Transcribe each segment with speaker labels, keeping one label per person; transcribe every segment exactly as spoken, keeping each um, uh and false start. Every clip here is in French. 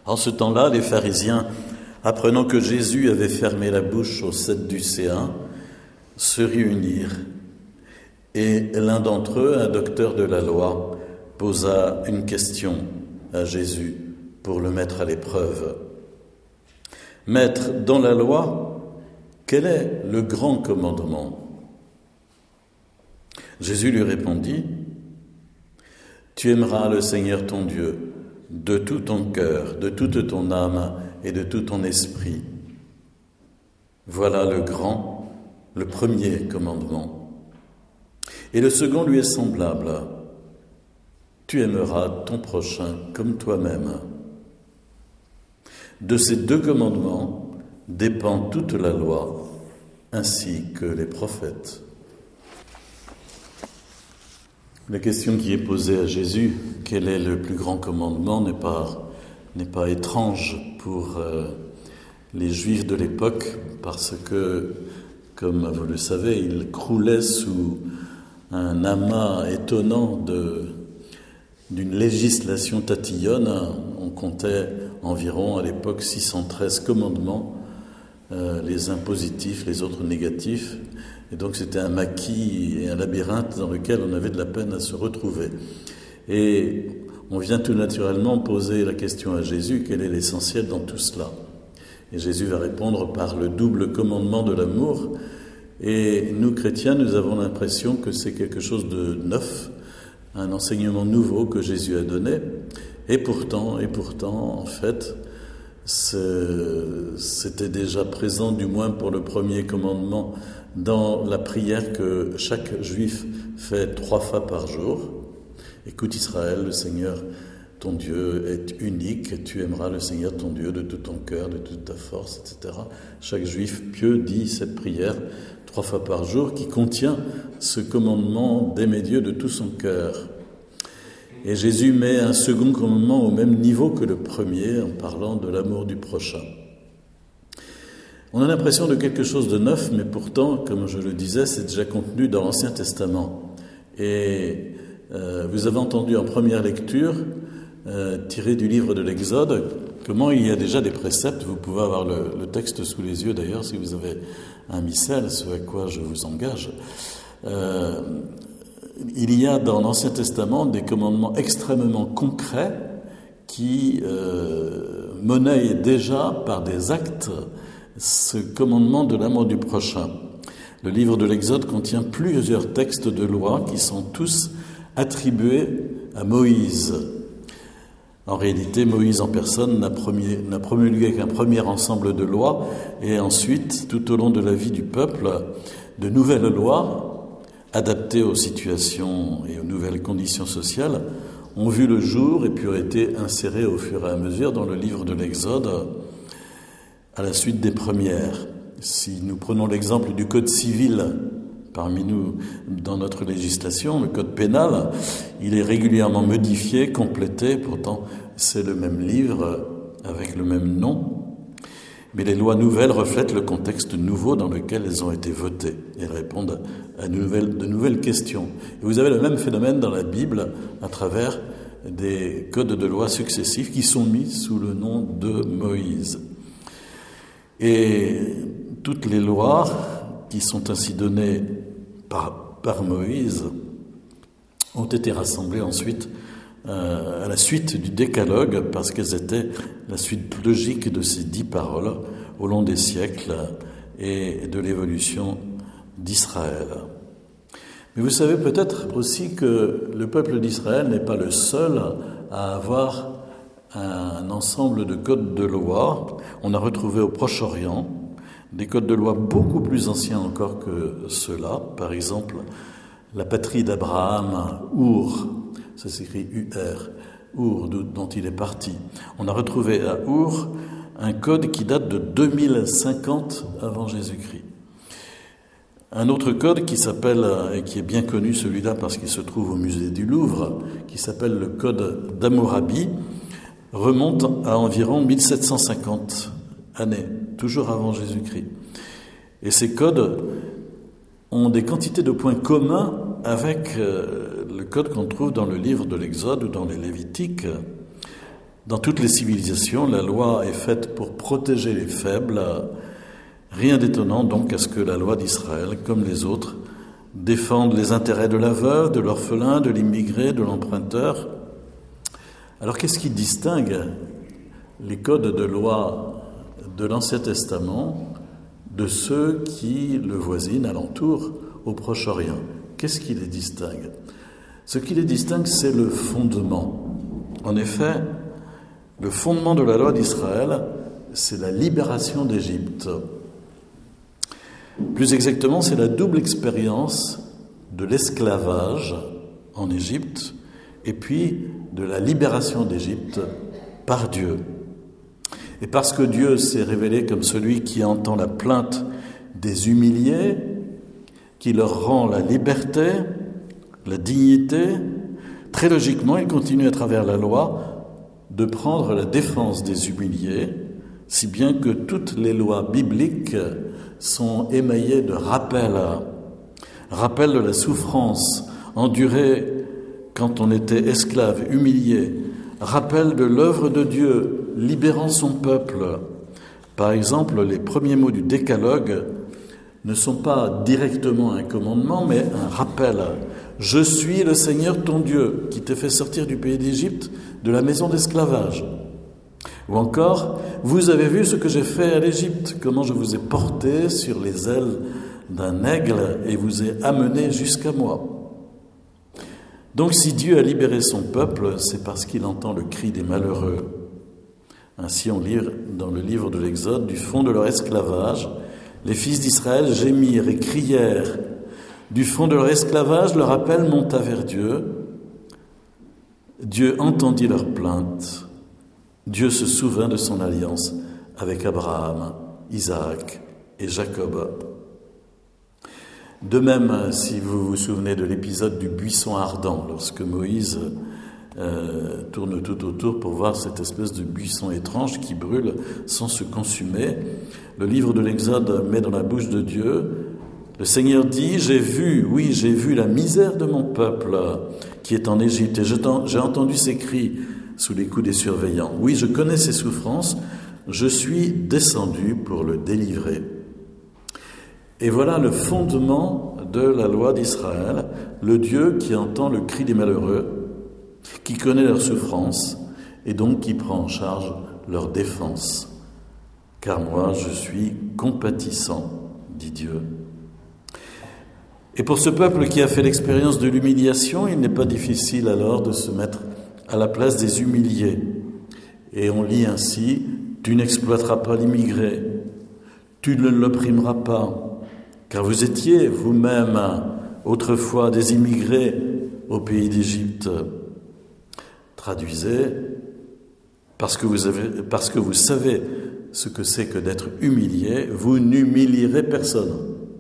Speaker 1: En ce temps-là, les pharisiens, apprenant que Jésus avait fermé la bouche aux Sadducéens, se réunirent. Et l'un d'entre eux, un docteur de la loi, posa une question à Jésus pour le mettre à l'épreuve. « Maître, dans la loi, quel est le grand commandement ?» Jésus lui répondit, « Tu aimeras le Seigneur ton Dieu de tout ton cœur, de toute ton âme et de tout ton esprit. Voilà le grand, le premier commandement. Et le second lui est semblable. Tu aimeras ton prochain comme toi-même. De ces deux commandements dépend toute la loi, ainsi que les prophètes. » La question qui est posée à Jésus, quel est le plus grand commandement, n'est pas, n'est pas étrange pour euh, les Juifs de l'époque, parce que, comme vous le savez, ils croulaient sous un amas étonnant de, d'une législation tatillonne. On comptait environ à l'époque six cent treize commandements, euh, les uns positifs, les autres négatifs. Et donc c'était un maquis et un labyrinthe dans lequel on avait de la peine à se retrouver. Et on vient tout naturellement poser la question à Jésus, quel est l'essentiel dans tout cela ? Et Jésus va répondre par le double commandement de l'amour. Et nous, chrétiens, nous avons l'impression que c'est quelque chose de neuf, un enseignement nouveau que Jésus a donné. Et pourtant, et pourtant, en fait, c'est, c'était déjà présent, du moins pour le premier commandement, dans la prière que chaque juif fait trois fois par jour. Écoute Israël, le Seigneur ton Dieu est unique, tu aimeras le Seigneur ton Dieu de tout ton cœur, de toute ta force, et cetera. Chaque juif pieux dit cette prière trois fois par jour qui contient ce commandement d'aimer Dieu de tout son cœur. Et Jésus met un second commandement au même niveau que le premier en parlant de l'amour du prochain. On a l'impression de quelque chose de neuf, mais pourtant, comme je le disais, c'est déjà contenu dans l'Ancien Testament. Et euh, vous avez entendu en première lecture, euh, tiré du livre de l'Exode, comment il y a déjà des préceptes. Vous pouvez avoir le, le texte sous les yeux, d'ailleurs, si vous avez un missel, ce à quoi je vous engage. Euh, il y a dans l'Ancien Testament des commandements extrêmement concrets qui euh, monnaient déjà par des actes ce commandement de l'amour du prochain. Le livre de l'Exode contient plusieurs textes de loi qui sont tous attribués à Moïse. En réalité, Moïse en personne n'a, premier, n'a promulgué qu'un premier ensemble de lois, et ensuite, tout au long de la vie du peuple, de nouvelles lois, adaptées aux situations et aux nouvelles conditions sociales, ont vu le jour et puis ont été insérées au fur et à mesure dans le livre de l'Exode, à la suite des premières. Si nous prenons l'exemple du code civil, parmi nous, dans notre législation, le code pénal, il est régulièrement modifié, complété, pourtant c'est le même livre avec le même nom. Mais les lois nouvelles reflètent le contexte nouveau dans lequel elles ont été votées. Elles répondent à de nouvelles, de nouvelles questions. Et vous avez le même phénomène dans la Bible à travers des codes de loi successifs qui sont mis sous le nom de Moïse. Et toutes les lois qui sont ainsi données par, par Moïse ont été rassemblées ensuite euh, à la suite du décalogue, parce qu'elles étaient la suite logique de ces dix paroles au long des siècles et de l'évolution d'Israël. Mais vous savez peut-être aussi que le peuple d'Israël n'est pas le seul à avoir un ensemble de codes de loi. On a retrouvé au Proche-Orient des codes de loi beaucoup plus anciens encore que ceux-là. Par exemple, la patrie d'Abraham, Our, ça s'écrit U R, Our, dont il est parti. On a retrouvé à Our un code qui date de deux mille cinquante avant Jésus-Christ. Un autre code qui s'appelle, et qui est bien connu celui-là parce qu'il se trouve au musée du Louvre, qui s'appelle le code d'Hammurabi, remonte à environ mille sept cent cinquante années, toujours avant Jésus-Christ. Et ces codes ont des quantités de points communs avec le code qu'on trouve dans le livre de l'Exode ou dans les Lévitiques. Dans toutes les civilisations, la loi est faite pour protéger les faibles. Rien d'étonnant donc à ce que la loi d'Israël, comme les autres, défende les intérêts de la veuve, de l'orphelin, de l'immigré, de l'emprunteur. Alors qu'est-ce qui distingue les codes de loi de l'Ancien Testament de ceux qui le voisinent alentour au Proche-Orient? Qu'est-ce qui les distingue? Ce qui les distingue, c'est le fondement. En effet, le fondement de la loi d'Israël, c'est la libération d'Égypte. Plus exactement, c'est la double expérience de l'esclavage en Égypte et puis de la libération d'Égypte par Dieu. Et parce que Dieu s'est révélé comme celui qui entend la plainte des humiliés, qui leur rend la liberté, la dignité, très logiquement, il continue à travers la loi de prendre la défense des humiliés, si bien que toutes les lois bibliques sont émaillées de rappels, rappels de la souffrance endurée quand on était esclave, humilié, rappel de l'œuvre de Dieu libérant son peuple. Par exemple, les premiers mots du Décalogue ne sont pas directement un commandement, mais un rappel. « Je suis le Seigneur ton Dieu, qui t'ai fait sortir du pays d'Égypte, de la maison d'esclavage. » Ou encore, « Vous avez vu ce que j'ai fait à l'Égypte, comment je vous ai porté sur les ailes d'un aigle et vous ai amené jusqu'à moi. » Donc si Dieu a libéré son peuple, c'est parce qu'il entend le cri des malheureux. Ainsi on lit dans le livre de l'Exode, du fond de leur esclavage, les fils d'Israël gémirent et crièrent. Du fond de leur esclavage, leur appel monta vers Dieu. Dieu entendit leur plainte. Dieu se souvint de son alliance avec Abraham, Isaac et Jacob. De même, si vous vous souvenez de l'épisode du buisson ardent, lorsque Moïse euh, tourne tout autour pour voir cette espèce de buisson étrange qui brûle sans se consumer, le livre de l'Exode met dans la bouche de Dieu, le Seigneur dit « J'ai vu, oui, j'ai vu la misère de mon peuple qui est en Égypte, et j'ai entendu ses cris sous les coups des surveillants. Oui, je connais ses souffrances, je suis descendu pour le délivrer. » Et voilà le fondement de la loi d'Israël, le Dieu qui entend le cri des malheureux, qui connaît leurs souffrances et donc qui prend en charge leur défense. « Car moi, je suis compatissant, dit Dieu. » Et pour ce peuple qui a fait l'expérience de l'humiliation, il n'est pas difficile alors de se mettre à la place des humiliés. Et on lit ainsi, « Tu n'exploiteras pas l'immigré, tu ne l'opprimeras pas, car vous étiez vous-même autrefois des immigrés au pays d'Égypte. » Traduisez, parce que vous avez, parce que vous savez ce que c'est que d'être humilié, vous n'humilierez personne.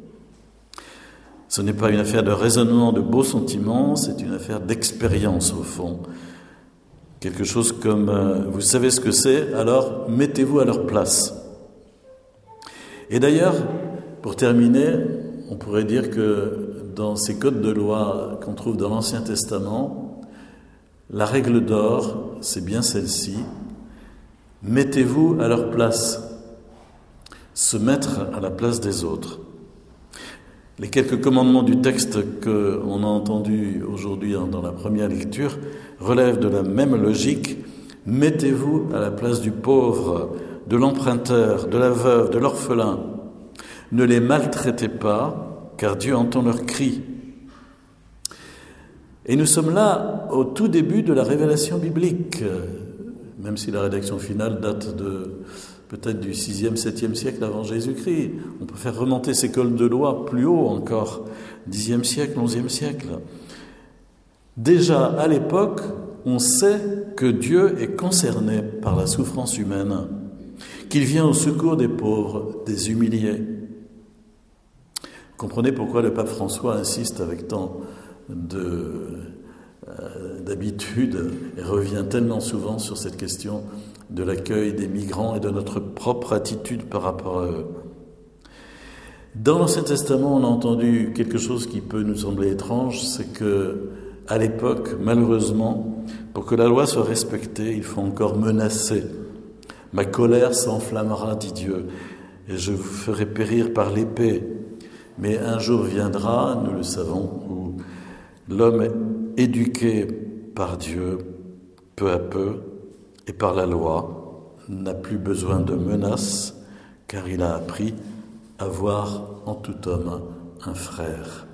Speaker 1: Ce n'est pas une affaire de raisonnement, de beaux sentiments, c'est une affaire d'expérience au fond. Quelque chose comme, euh, vous savez ce que c'est, alors mettez-vous à leur place. Et d'ailleurs, pour terminer, on pourrait dire que dans ces codes de loi qu'on trouve dans l'Ancien Testament, la règle d'or, c'est bien celle-ci, mettez-vous à leur place, se mettre à la place des autres. Les quelques commandements du texte qu'on a entendus aujourd'hui dans la première lecture relèvent de la même logique. Mettez-vous à la place du pauvre, de l'emprunteur, de la veuve, de l'orphelin. Ne les maltraitez pas, car Dieu entend leurs cris. Et nous sommes là au tout début de la révélation biblique, même si la rédaction finale date de peut-être du sixième, septième siècle avant Jésus-Christ. On peut faire remonter ces codes de loi plus haut encore, dixième siècle, onzième siècle. Déjà à l'époque, on sait que Dieu est concerné par la souffrance humaine, qu'il vient au secours des pauvres, des humiliés. Comprenez pourquoi le pape François insiste avec tant de, euh, d'habitude et revient tellement souvent sur cette question de l'accueil des migrants et de notre propre attitude par rapport à eux. Dans l'Ancien Testament, on a entendu quelque chose qui peut nous sembler étrange, c'est que, à l'époque, malheureusement, Pour que la loi soit respectée, il faut encore menacer. Ma colère s'enflammera, dit Dieu, et je vous ferai périr par l'épée. Mais un jour viendra, nous le savons, où l'homme éduqué par Dieu, peu à peu, et par la loi, n'a plus besoin de menaces, car il a appris à voir en tout homme un frère.